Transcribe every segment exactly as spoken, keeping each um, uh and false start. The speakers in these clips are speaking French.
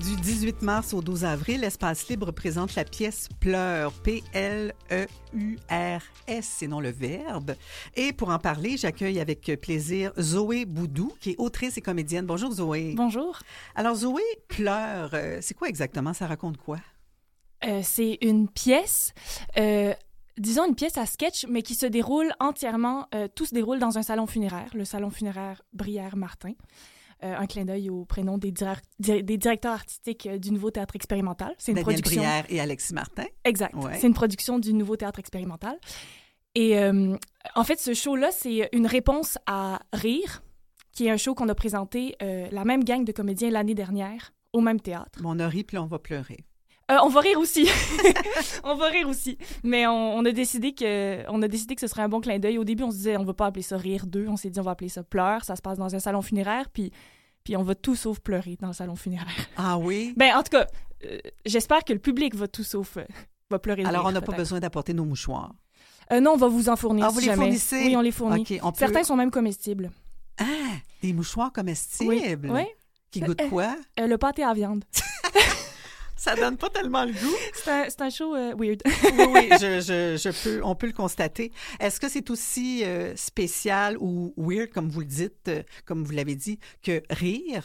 Du dix-huit mars au douze avril, Espace Libre présente la pièce Pleurs, P L E U R S, c'est non le verbe. Et pour en parler, j'accueille avec plaisir Zoé Boudou, qui est autrice et comédienne. Bonjour Zoé. Bonjour. Alors Zoé, Pleurs, euh, c'est quoi exactement? Ça raconte quoi? Euh, c'est une pièce, euh, disons une pièce à sketch, mais qui se déroule entièrement, euh, tout se déroule dans un salon funéraire, le salon funéraire Brière-Martin. Euh, un clin d'œil au prénom des, dir- des directeurs artistiques euh, du Nouveau Théâtre Expérimental. C'est une Daniel production... Brière et Alexis Martin. Exact. Ouais. C'est une production du Nouveau Théâtre Expérimental. Et euh, en fait, ce show-là, c'est une réponse à Rire, qui est un show qu'on a présenté, euh, la même gang de comédiens l'année dernière, au même théâtre. Bon, on a ri, puis là, on va pleurer. Euh, on va rire aussi. on va rire aussi. Mais on, on, a décidé que, on a décidé que ce serait un bon clin d'œil. Au début, on se disait, on ne va pas appeler ça Rire deux. On s'est dit, on va appeler ça Pleurs. Ça se passe dans un salon funéraire. Puis, puis on va tout sauf pleurer dans le salon funéraire. Ah oui? Ben, en tout cas, euh, j'espère que le public va tout sauf euh, va pleurer. Alors, rire, on n'a peut-être. pas besoin d'apporter nos mouchoirs. Euh, non, on va vous en fournir Ah, si vous les jamais. fournissez? Oui, on les fournit. Okay, on peut... Certains sont même comestibles. Ah, des mouchoirs comestibles? Oui. oui. Qui goûtent quoi? Euh, le pâté à viande. Ça donne pas tellement le goût. C'est un, c'est un show euh, weird. oui, oui, je, je, je peux, on peut le constater. Est-ce que c'est aussi euh, spécial ou weird, comme vous le dites, euh, comme vous l'avez dit, que Rire?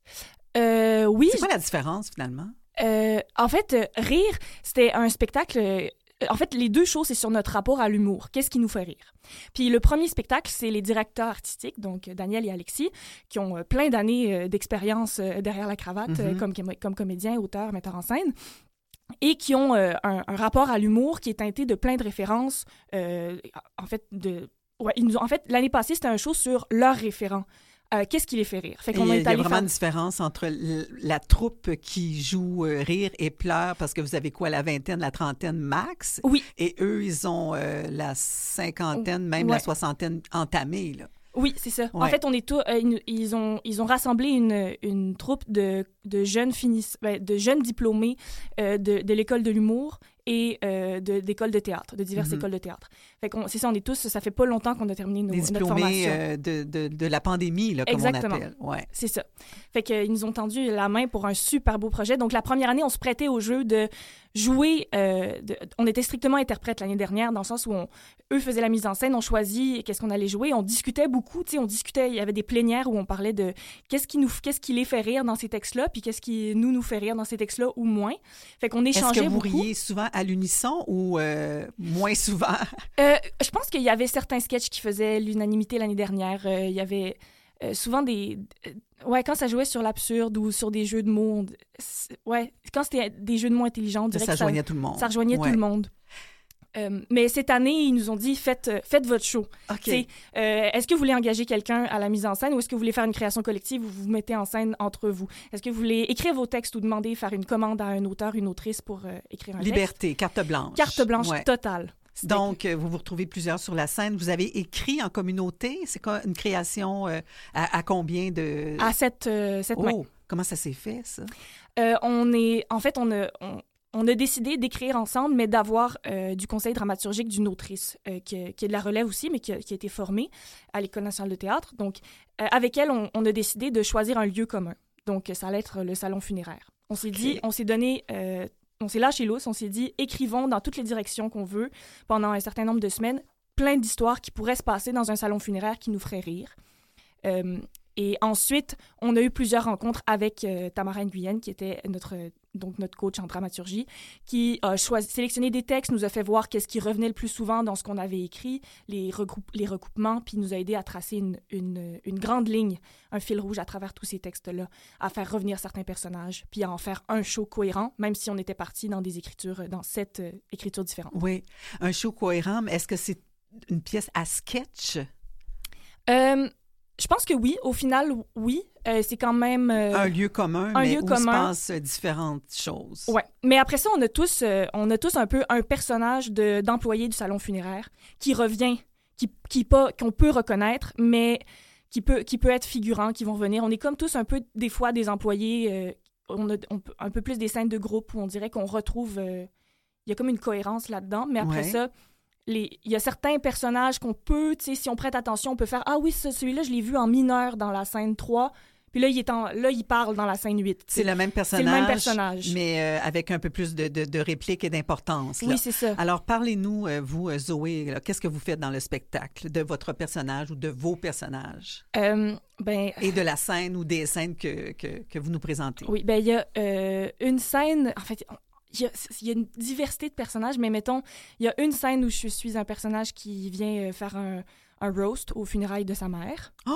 Euh, oui. C'est quoi la différence, finalement? Euh, en fait, euh, Rire, c'était un spectacle... Euh, en fait, les deux shows, c'est sur notre rapport à l'humour. Qu'est-ce qui nous fait rire? Puis le premier spectacle, c'est les directeurs artistiques, donc Daniel et Alexis, qui ont euh, plein d'années euh, d'expérience euh, derrière la cravate, mm-hmm. euh, comme, comme comédiens, auteurs, metteurs en scène, et qui ont euh, un, un rapport à l'humour qui est teinté de plein de références. Euh, en fait, de, ouais, ils nous ont, en fait, l'année passée, c'était un show sur leurs référents. Euh, qu'est-ce qui les fait rire? Fait qu'on il y a, est il y a vraiment faire... une différence entre l- la troupe qui joue euh, Rire et Pleurs, parce que vous avez quoi, la vingtaine, la trentaine max? Oui. Et eux, ils ont euh, la cinquantaine, même ouais. la soixantaine entamée, là. Oui, c'est ça. Ouais. En fait, on est tous, euh, ils ont ils ont rassemblé une, une troupe de, de jeunes finis, ben, de jeunes diplômés euh, de, de l'école de l'humour et euh, de d'écoles de théâtre, de diverses mm-hmm. écoles de théâtre. Fait qu'on c'est ça, on est tous, ça fait pas longtemps qu'on a terminé nos, Des notre formation. diplômés euh, de, de, de la pandémie, là, comme Exactement. on appelle. Ouais. C'est ça. Fait qu'ils nous ont tendu la main pour un super beau projet. Donc, la première année, on se prêtait au jeu de jouer. Euh, de, on était strictement interprète l'année dernière, dans le sens où on, eux faisaient la mise en scène, on choisit qu'est-ce qu'on allait jouer. On discutait beaucoup, tu sais, on discutait, il y avait des plénières où on parlait de qu'est-ce qui, nous, qu'est-ce qui les fait rire dans ces textes-là, puis qu'est-ce qui nous, nous fait rire dans ces textes-là ou moins. Fait qu'on échangeait Est-ce que vous beaucoup. riez souvent à l'unisson ou euh, moins souvent? euh, je pense qu'il y avait certains sketchs qui faisaient l'unanimité l'année dernière. Euh, il y avait euh, souvent des... Euh, ouais, quand ça jouait sur l'absurde ou sur des jeux de mots, on, ouais, quand c'était des jeux de mots intelligents, on dirait ça que ça rejoignait tout le monde. Ça rejoignait ouais. tout le monde. Euh, mais cette année, ils nous ont dit, faites, faites votre show. Okay. Euh, est-ce que vous voulez engager quelqu'un à la mise en scène ou est-ce que vous voulez faire une création collective où vous vous mettez en scène entre vous? Est-ce que vous voulez écrire vos textes ou demander, faire une commande à un auteur, une autrice pour euh, écrire un Liberté, texte? carte blanche. Carte blanche ouais. totale. C'était... Donc, euh, vous vous retrouvez plusieurs sur la scène. Vous avez écrit en communauté. C'est quoi une création euh, à, à combien de... À sept, euh, sept oh, mains. Comment ça s'est fait, ça? Euh, on est... En fait, on a... On... On a décidé d'écrire ensemble, mais d'avoir euh, du conseil dramaturgique d'une autrice euh, qui, qui est de la relève aussi, mais qui a, qui a été formée à l'École nationale de théâtre. Donc, euh, avec elle, on, on a décidé de choisir un lieu commun. Donc, ça allait être le salon funéraire. On s'est okay. dit, on s'est donné, euh, on s'est lâché lousse, on s'est dit, écrivons dans toutes les directions qu'on veut pendant un certain nombre de semaines, plein d'histoires qui pourraient se passer dans un salon funéraire qui nous ferait rire. Euh, et ensuite, on a eu plusieurs rencontres avec euh, Tamara Nguyen, qui était notre... donc notre coach en dramaturgie, qui a choisi, sélectionné des textes, nous a fait voir qu'est-ce qui revenait le plus souvent dans ce qu'on avait écrit, les, regroupe, les recoupements, puis nous a aidé à tracer une, une, une grande ligne, un fil rouge à travers tous ces textes-là, à faire revenir certains personnages, puis à en faire un show cohérent, même si on était parti dans des écritures, dans sept euh, écritures différentes. Oui, un show cohérent, mais est-ce que c'est une pièce à sketch? Euh... Je pense que oui. Au final, oui. Euh, c'est quand même... Euh, un lieu commun, un mais lieu où commun. se passent différentes choses. Oui. Mais après ça, on a tous, euh, on a tous un peu un personnage de, d'employé du salon funéraire qui revient, qui, qui pas, qu'on peut reconnaître, mais qui peut, qui peut être figurant, qui vont revenir. On est comme tous un peu, des fois, des employés... Euh, on a on, un peu plus des scènes de groupe où on dirait qu'on retrouve... Euh, il y a comme une cohérence là-dedans. Mais après ouais. ça... Les, il y a certains personnages qu'on peut, tu sais, si on prête attention, on peut faire « Ah oui, ça, celui-là, je l'ai vu en mineur dans la scène trois, Puis là, il, est en, là, il parle dans la scène huit. C'est le même personnage. C'est le même personnage. Mais euh, avec un peu plus de, de, de répliques et d'importance. Là. Oui, c'est ça. Alors, parlez-nous, euh, vous, Zoé, là, qu'est-ce que vous faites dans le spectacle de votre personnage ou de vos personnages? Euh, ben... Et de la scène ou des scènes que, que, que vous nous présentez. Oui, bien, il y a euh, une scène... En fait, il y, a, il y a une diversité de personnages, mais mettons, il y a une scène où je suis un personnage qui vient faire un... un roast aux funérailles de sa mère. Oh!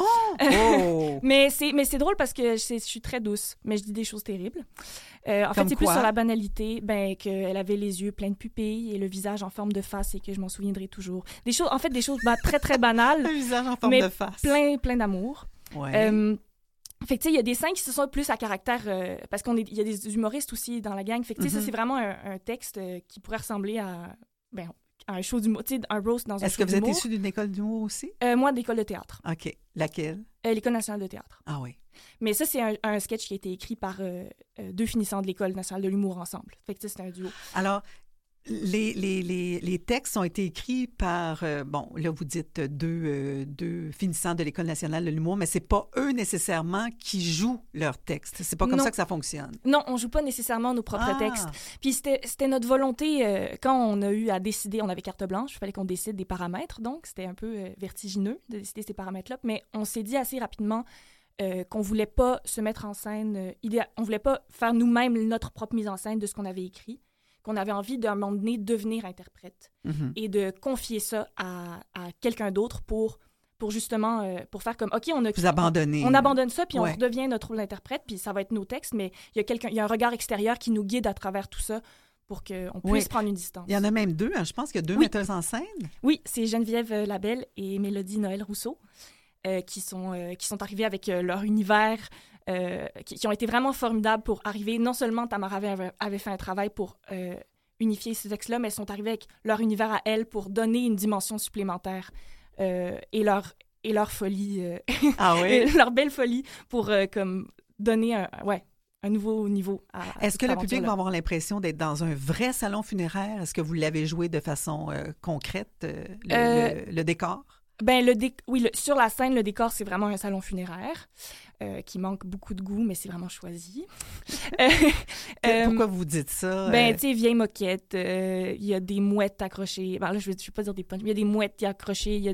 oh! mais, c'est, mais c'est drôle parce que je, je suis très douce, mais je dis des choses terribles. Euh, en Comme fait, c'est quoi? plus sur la banalité, ben, qu'elle avait les yeux pleins de pupilles et le visage en forme de face et que je m'en souviendrai toujours. Des choses, en fait, des choses bah, très, très banales. Le visage en forme mais de face. plein, plein d'amour. Ouais. Euh, fait que, tu sais, il y a des scènes qui se sont plus à caractère... Euh, parce qu'il y a des humoristes aussi dans la gang. Fait que, tu sais, mm-hmm. ça, c'est vraiment un, un texte euh, qui pourrait ressembler à... Ben, un show d'humour, tu sais, un roast dans un Est-ce show que vous êtes d'humour. issu d'une école d'humour aussi? Euh, moi, d'école de théâtre. OK. Laquelle? Euh, l'École nationale de théâtre. Ah oui. Mais ça, c'est un, un sketch qui a été écrit par euh, euh, deux finissants de l'École nationale de l'humour ensemble. Fait que ça, c'est un duo. Alors, les, les, les, les textes ont été écrits par, euh, bon, là, vous dites deux, euh, deux finissants de l'École nationale de l'humour, mais c'est pas eux nécessairement qui jouent leurs textes. C'est pas comme non. ça que ça fonctionne. Non, on joue pas nécessairement nos propres ah. textes. Puis c'était, c'était notre volonté, euh, quand on a eu à décider, on avait carte blanche, il fallait qu'on décide des paramètres, donc c'était un peu euh, vertigineux de décider ces paramètres-là, mais on s'est dit assez rapidement euh, qu'on voulait pas se mettre en scène, euh, idéal... on voulait pas faire nous-mêmes notre propre mise en scène de ce qu'on avait écrit, qu'on avait envie d'un moment donné devenir interprète mm-hmm. et de confier ça à, à quelqu'un d'autre pour, pour justement, euh, pour faire comme, OK, on a... Vous abandonnez. On, on abandonne ça, puis ouais. on redevient notre rôle d'interprète, puis ça va être nos textes, mais il y a quelqu'un, il y a un regard extérieur qui nous guide à travers tout ça pour qu'on puisse oui. prendre une distance. Il y en a même deux, hein? Je pense qu'il y a deux oui. metteuses en scène. Oui, c'est Geneviève Labelle et Mélodie Noël Rousseau euh, qui, sont, euh, qui sont arrivées avec euh, leur univers, euh, qui, qui ont été vraiment formidables pour arriver. Non seulement Tamara avait, avait fait un travail pour... Euh, unifier ces textes-là, mais elles sont arrivées avec leur univers à elles pour donner une dimension supplémentaire euh, et, leur, et leur folie, euh, ah oui? leur belle folie pour euh, comme donner un, ouais, un nouveau niveau à, à Est-ce que le public là. va avoir l'impression d'être dans un vrai salon funéraire? Est-ce que vous l'avez joué de façon euh, concrète, euh, le, euh, le, le décor? Ben, le dé- oui, le, sur la scène, le décor, c'est vraiment un salon funéraire euh, qui manque beaucoup de goût, mais c'est vraiment choisi. euh, Pourquoi vous dites ça? Ben, euh... tu sais, vieille moquette, il euh, y a des mouettes accrochées. Ben là, je ne vais, vais pas dire des punches, mais il y a des mouettes accrochées, il y a...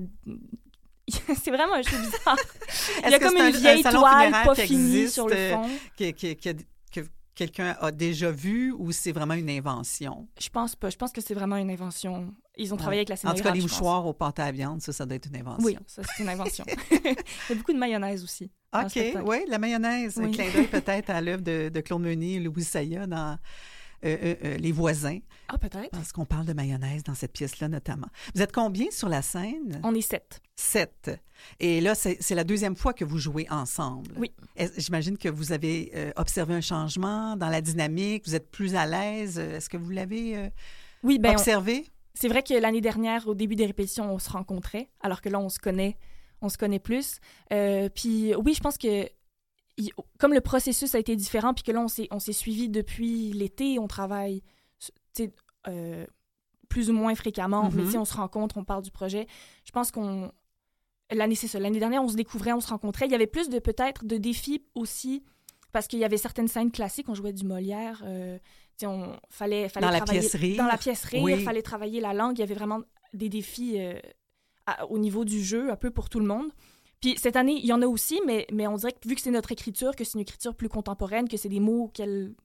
c'est vraiment un show bizarre. Il y a comme une vieille toile pas finie sur le fond. Que, que, que, que quelqu'un a déjà vu ou c'est vraiment une invention? Je pense pas. Je pense que c'est vraiment une invention. Ils ont travaillé ouais. avec la scénographe. En tout cas, les mouchoirs au pâté à viande, ça, ça doit être une invention. Oui, ça, c'est une invention. Il y a beaucoup de mayonnaise aussi. OK, oui, la mayonnaise. Oui. Un clin d'œil peut-être à l'œuvre de, de Claude Meunier et Louis Saya dans euh, euh, euh, Les Voisins. Ah, peut-être. Parce qu'on parle de mayonnaise dans cette pièce-là, notamment. Vous êtes combien sur la scène? On est sept. Sept. Et là, c'est, c'est la deuxième fois que vous jouez ensemble. Oui. J'imagine que vous avez euh, observé un changement dans la dynamique. Vous êtes plus à l'aise. Est-ce que vous l'avez euh, oui, ben, observé? On... C'est vrai que l'année dernière, au début des répétitions, on se rencontrait, alors que là, on se connaît, on se connaît plus. Euh, puis oui, je pense que il, comme le processus a été différent, puis que là, on s'est, on s'est suivi depuis l'été, on travaille euh, plus ou moins fréquemment, mm-hmm. mais on se rencontre, on parle du projet. Je pense qu'on... L'année, c'est ça. L'année dernière, on se découvrait, on se rencontrait. Il y avait plus de, peut-être, de défis aussi, parce qu'il y avait certaines scènes classiques, on jouait du Molière... Euh, On, fallait, fallait dans la travailler, pièce rire. Dans la pièce rire, il oui. fallait travailler la langue. Il y avait vraiment des défis euh, à, au niveau du jeu, un peu pour tout le monde. Puis cette année, il y en a aussi, mais, mais on dirait que vu que c'est notre écriture, que c'est une écriture plus contemporaine, que c'est des mots qu'elle,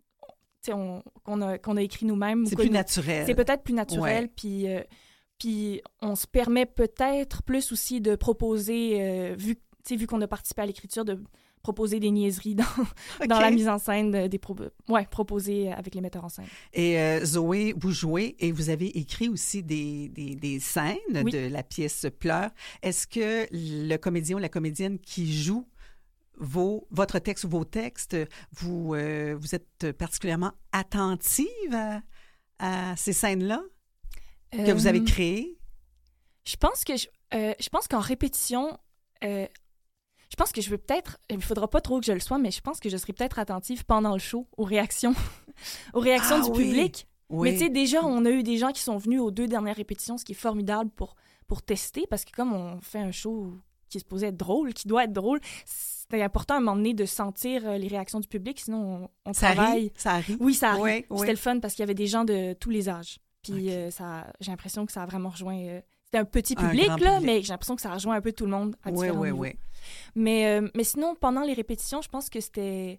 on, qu'on, a, qu'on a écrits nous-mêmes. C'est plus naturel. C'est peut-être plus naturel. Ouais. Puis, euh, puis on se permet peut-être plus aussi de proposer, euh, vu, vu qu'on a participé à l'écriture, de proposer des niaiseries dans, okay. dans la mise en scène, des pro- ouais, proposer avec les metteurs en scène. Et euh, Zoé, vous jouez et vous avez écrit aussi des, des, des scènes oui. de la pièce Pleurs. Est-ce que le comédien ou la comédienne qui joue vos, votre texte ou vos textes, vous, euh, vous êtes particulièrement attentive à, à ces scènes-là euh, que vous avez créées? Je pense que je, euh, je pense qu'en répétition, euh, je pense que je veux peut-être, il ne faudra pas trop que je le sois, mais je pense que je serai peut-être attentive pendant le show aux réactions, aux réactions ah, du oui. public. Oui. Mais tu sais, déjà, on a eu des gens qui sont venus aux deux dernières répétitions, ce qui est formidable pour, pour tester, parce que comme on fait un show qui est supposé être drôle, qui doit être drôle, c'était important à un moment donné de sentir euh, les réactions du public, sinon on, on ça travaille... Arrive, ça arrive? Oui, ça arrive. Oui, Puis oui. C'était le fun parce qu'il y avait des gens de tous les âges. Puis okay. euh, ça, j'ai l'impression que ça a vraiment rejoint... Euh, c'était un petit public, un là, public. mais j'ai l'impression que ça a rejoint un peu tout le monde à oui, différents oui, niveaux. oui. Mais, euh, mais sinon, pendant les répétitions, je pense que c'était...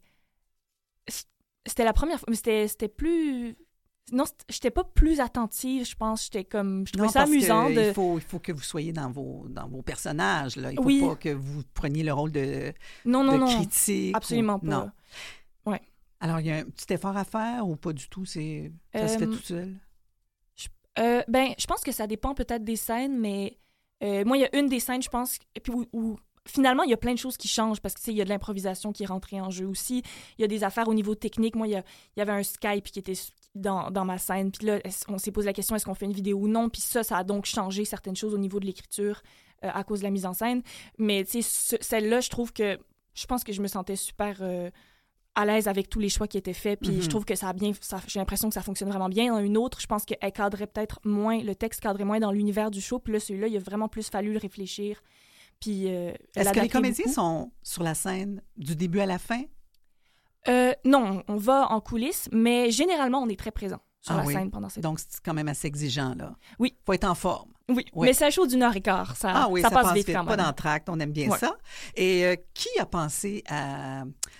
C'était la première fois, mais c'était, c'était plus... Non, j'étais pas plus attentive, je pense. J'étais comme... Je trouvais non, ça amusant. Que de... il, faut, il faut que vous soyez dans vos, dans vos personnages. Là. Il ne faut oui. pas que vous preniez le rôle de, non, non, de non, critique. absolument ou... pas. Non. Ouais. Alors, il y a un petit effort à faire ou pas du tout? C'est... Ça euh, se fait tout seul? Je, euh, ben, je pense que ça dépend peut-être des scènes, mais euh, moi, il y a une des scènes, je pense, et puis où, où finalement, il y a plein de choses qui changent parce que, tu sais, il y a de l'improvisation qui est rentrée en jeu aussi. Il y a des affaires au niveau technique. Moi, il y, a, il y avait un Skype qui était dans, dans ma scène. Puis là, on s'est posé la question, est-ce qu'on fait une vidéo ou non? Puis ça, ça a donc changé certaines choses au niveau de l'écriture euh, à cause de la mise en scène. Mais, tu sais, celle-là, je trouve que... Je pense que je me sentais super euh, à l'aise avec tous les choix qui étaient faits. Puis mm-hmm. je trouve que ça a bien... Ça, j'ai l'impression que ça fonctionne vraiment bien. Dans une autre, je pense qu'elle cadrait peut-être moins... Le texte cadrait moins dans l'univers du show. Puis là, celui-là, il a vraiment plus fallu le réfléchir. Puis, euh, est-ce que les comédiens beaucoup. sont sur la scène du début à la fin? Euh, non, on va en coulisses, mais généralement, on est très présent sur ah la oui. scène pendant cette... Donc, c'est quand même assez exigeant, là. Oui. Il faut être en forme. Oui, oui. mais c'est un show d'une heure et quart. Ça, ah oui, ça, ça passe, passe vite, vite quand même. Pas d'entracte, on aime bien ouais. ça. Et euh, qui a pensé à,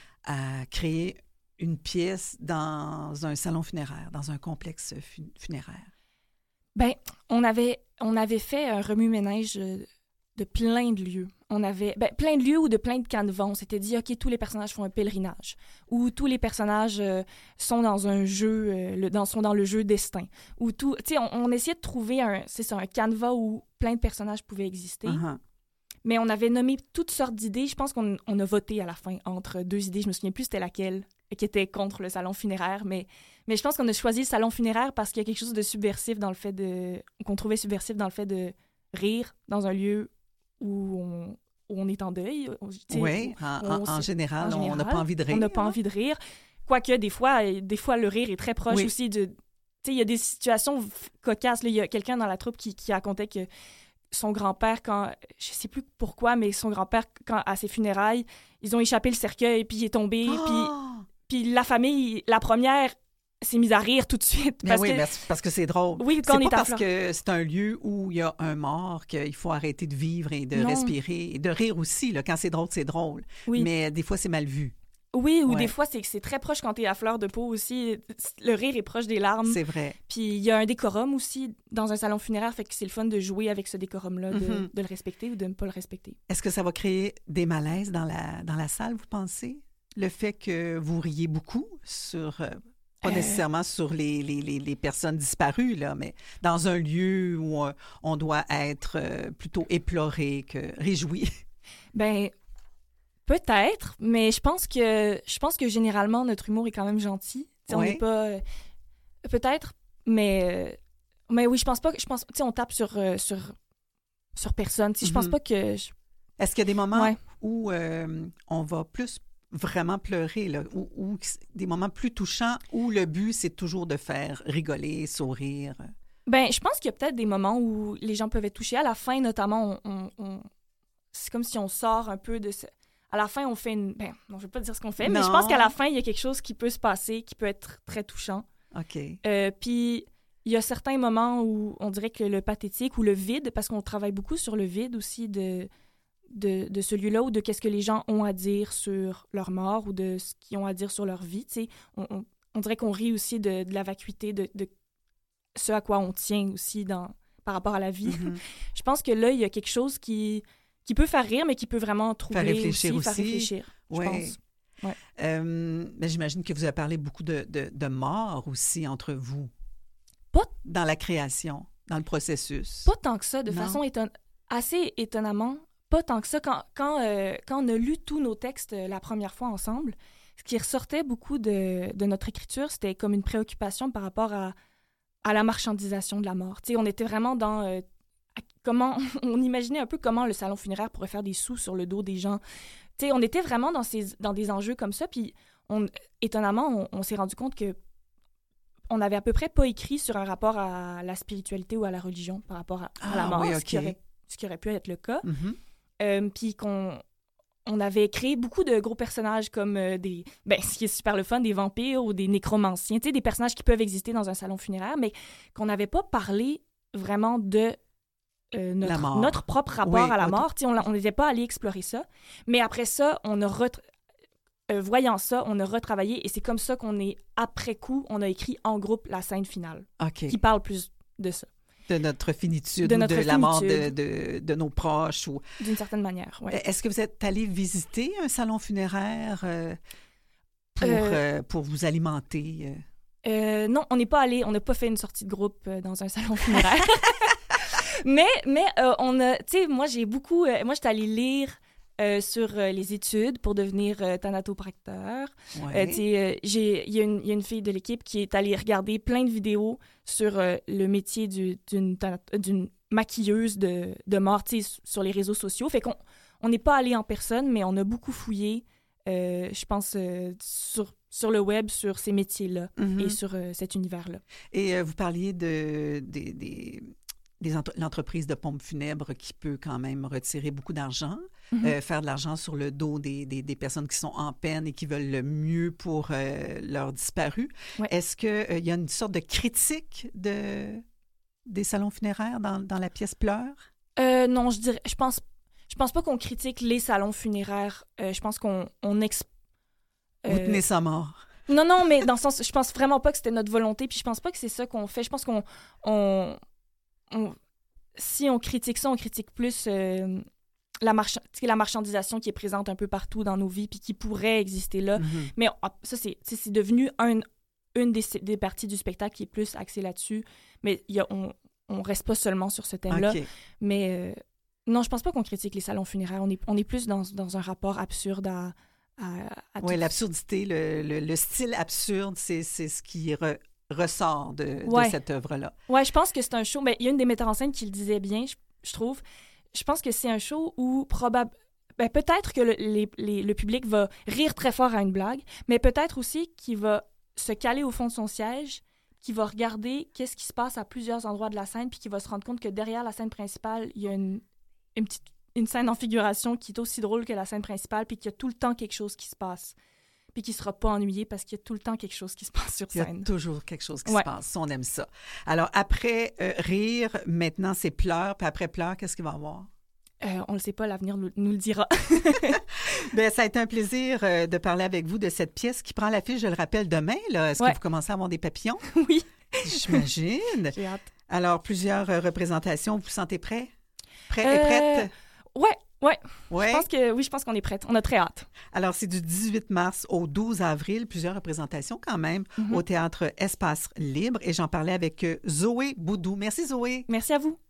à créer une pièce dans un salon funéraire, dans un complexe fu- funéraire? Bien, on avait, on avait fait un remue-ménage de plein de lieux. On avait ben, plein de lieux ou de plein de canevas. On s'était dit, OK, tous les personnages font un pèlerinage. Ou tous les personnages euh, sont dans un jeu, euh, le, dans, sont dans le jeu Destin. Ou tout... Tu sais, on, on essayait de trouver un, c'est ça, un canevas où plein de personnages pouvaient exister. Uh-huh. Mais on avait nommé toutes sortes d'idées. Je pense qu'on on a voté à la fin entre deux idées. Je me souviens plus c'était laquelle qui était contre le salon funéraire. Mais, mais je pense qu'on a choisi le salon funéraire parce qu'il y a quelque chose de subversif dans le fait de... qu'on trouvait subversif dans le fait de rire dans un lieu où on, où on est en deuil. Oui, en, on, en, en général, en on n'a pas envie de rire. On n'a pas envie de rire. Quoique, des fois, des fois, le rire est très proche oui. aussi de... Tu sais, il y a des situations cocasses. Il y a quelqu'un dans la troupe qui, qui racontait que son grand-père, quand... Je sais plus pourquoi, mais son grand-père, quand, à ses funérailles, ils ont échappé le cercueil, puis il est tombé, oh! puis, puis la famille, la première... s'est mise à rire tout de suite. Mais parce oui, que... mais c'est parce que c'est drôle. Oui, c'est quand pas on est parce à que c'est un lieu où il y a un mort qu'il faut arrêter de vivre et de non. respirer et de rire aussi. Là. Quand c'est drôle, c'est drôle. Oui. Mais des fois, c'est mal vu. Oui, ou ouais. des fois, c'est que c'est très proche quand t'es à fleur de peau aussi. Le rire est proche des larmes. C'est vrai. Puis il y a un décorum aussi dans un salon funéraire, fait que c'est le fun de jouer avec ce décorum-là, de, mm-hmm. de le respecter ou de ne pas le respecter. Est-ce que ça va créer des malaises dans la, dans la salle, vous pensez? Le fait que vous riez beaucoup sur... Euh... Pas nécessairement euh... sur les, les, les, les personnes disparues, là, mais dans un lieu où on, on doit être euh, plutôt éploré que réjoui. Bien, peut-être, mais je pense que je pense que généralement, notre humour est quand même gentil. T'sais, on n'est ouais. pas... Euh, peut-être, mais... Mais oui, je pense pas que... Je pense, tu sais, on tape sur, euh, sur, sur personne. Mm-hmm. Je pense pas que... Je... Est-ce qu'il y a des moments ouais. où euh, on va plus... vraiment pleurer, là, ou, ou des moments plus touchants où le but, c'est toujours de faire rigoler, sourire? Ben, je pense qu'il y a peut-être des moments où les gens peuvent être touchés. À la fin, notamment, on, on, on... c'est comme si on sort un peu de... Ce... À la fin, on fait une... Ben, non, je ne vais pas dire ce qu'on fait, non. mais je pense qu'à la fin, il y a quelque chose qui peut se passer, qui peut être très touchant. OK. Euh, puis, il y a certains moments où on dirait que le pathétique ou le vide, parce qu'on travaille beaucoup sur le vide aussi de... De, de ce lieu-là ou de qu'est-ce que les gens ont à dire sur leur mort ou de ce qu'ils ont à dire sur leur vie. On, on, on dirait qu'on rit aussi de, de la vacuité, de, de ce à quoi on tient aussi dans, par rapport à la vie. Mm-hmm. Je pense que là, il y a quelque chose qui, qui peut faire rire, mais qui peut vraiment troubler faire réfléchir aussi, aussi. Faire réfléchir, ouais. je pense. Ouais. Euh, mais j'imagine que vous avez parlé beaucoup de, de, de morts aussi entre vous. Pas dans la création, dans le processus. Pas tant que ça, de non. façon éton... assez étonnamment. Pas tant que ça. Quand, quand, euh, quand on a lu tous nos textes euh, la première fois ensemble, ce qui ressortait beaucoup de, de notre écriture, c'était comme une préoccupation par rapport à, à la marchandisation de la mort. T'sais, on était vraiment dans... Euh, comment on imaginait un peu comment le salon funéraire pourrait faire des sous sur le dos des gens. T'sais, on était vraiment dans, ces, dans des enjeux comme ça, puis on, étonnamment, on, on s'est rendu compte que on avait à peu près pas écrit sur un rapport à la spiritualité ou à la religion par rapport à, à la ah, mort, oui, okay. ce, qui aurait, ce qui aurait pu être le cas. Mm-hmm. Euh, puis qu'on on avait créé beaucoup de gros personnages comme euh, des... Ben, ce qui est super le fun, des vampires ou des nécromanciens, tu sais, des personnages qui peuvent exister dans un salon funéraire, mais qu'on n'avait pas parlé vraiment de euh, notre, notre propre rapport oui, à la mort. Tu sais, on n'était pas allé explorer ça. Mais après ça, on a... Ret... Euh, voyant ça, on a retravaillé et c'est comme ça qu'on est, après coup, on a écrit en groupe la scène finale okay. qui parle plus de ça. De notre finitude de ou notre de finitude. La mort de, de, de nos proches. Ou... D'une certaine manière, oui. Est-ce que vous êtes allé visiter un salon funéraire euh, pour, euh... Euh, pour vous alimenter? Euh... Euh, non, on n'est pas allé, on n'a pas fait une sortie de groupe euh, dans un salon funéraire. mais mais euh, on a, tu sais, moi j'ai beaucoup, euh, moi j'étais allée lire Euh, sur euh, les études pour devenir euh, thanatopracteur. Ouais. Euh, tu sais, euh, j'ai, il y a une, il y a une fille de l'équipe qui est allée regarder plein de vidéos sur euh, le métier du, d'une, d'une maquilleuse de, de mort, tu sais, sur les réseaux sociaux. Fait qu'on on n'est pas allé en personne, mais on a beaucoup fouillé, euh, je pense, euh, sur, sur le web, sur ces métiers-là mm-hmm. et sur euh, cet univers-là. Et euh, vous parliez de, des... des... Des ent- l'entreprise de pompes funèbres qui peut quand même retirer beaucoup d'argent, mm-hmm. euh, faire de l'argent sur le dos des, des, des personnes qui sont en peine et qui veulent le mieux pour euh, leurs disparus. Ouais. Est-ce qu'il euh, y a une sorte de critique de, des salons funéraires dans, dans la pièce Pleurs? Euh, non, je dirais, je pense, je pense pas qu'on critique les salons funéraires. Euh, je pense qu'on on exp... euh... Vous tenez ça mort. Non, non, mais dans le sens, je pense vraiment pas que c'était notre volonté, puis je pense pas que c'est ça qu'on fait. Je pense qu'on... On... On, si on critique ça, on critique plus euh, la, marchand, la marchandisation qui est présente un peu partout dans nos vies puis qui pourrait exister là. Mm-hmm. Mais on, ça, c'est, c'est devenu un, une des, des parties du spectacle qui est plus axée là-dessus. Mais y a, on ne reste pas seulement sur ce thème-là. Okay. Mais euh, non, je pense pas qu'on critique les salons funéraires. On est, on est plus dans, dans un rapport absurde à... Oui, l'absurdité, le, le, le style absurde, c'est, c'est ce qui... Re... ressort de, ouais. de cette œuvre-là. Oui, je pense que c'est un show... Ben, il y a une des metteurs en scène qui le disait bien, je, je trouve. Je pense que c'est un show où probable, ben, peut-être que le, les, les, le public va rire très fort à une blague, mais peut-être aussi qu'il va se caler au fond de son siège, qu'il va regarder qu'est-ce qui se passe à plusieurs endroits de la scène, puis qu'il va se rendre compte que derrière la scène principale, il y a une, une, petite, une scène en figuration qui est aussi drôle que la scène principale, puis qu'il y a tout le temps quelque chose qui se passe. Puis qui ne sera pas ennuyé parce qu'il y a tout le temps quelque chose qui se passe sur scène. Il y a toujours quelque chose qui ouais. se passe. On aime ça. Alors, après euh, rire, maintenant, c'est pleurs. Puis après pleurs, qu'est-ce qu'il va y avoir? Euh, on ne le sait pas, l'avenir nous, nous le dira. Bien, ça a été un plaisir euh, de parler avec vous de cette pièce qui prend l'affiche, je le rappelle, demain. Là. Est-ce ouais. que vous commencez à avoir des papillons? Oui. J'imagine. J'ai hâte. Alors, plusieurs euh, représentations. Vous vous sentez prêt? Prêt euh, et prête? Oui. Ouais. ouais. Je pense que, oui, je pense qu'on est prête. On a très hâte. Alors, c'est du dix-huit mars au douze avril, plusieurs représentations quand même, mm-hmm. au Théâtre Espace Libre. Et j'en parlais avec Zoé Boudou. Merci, Zoé. Merci à vous.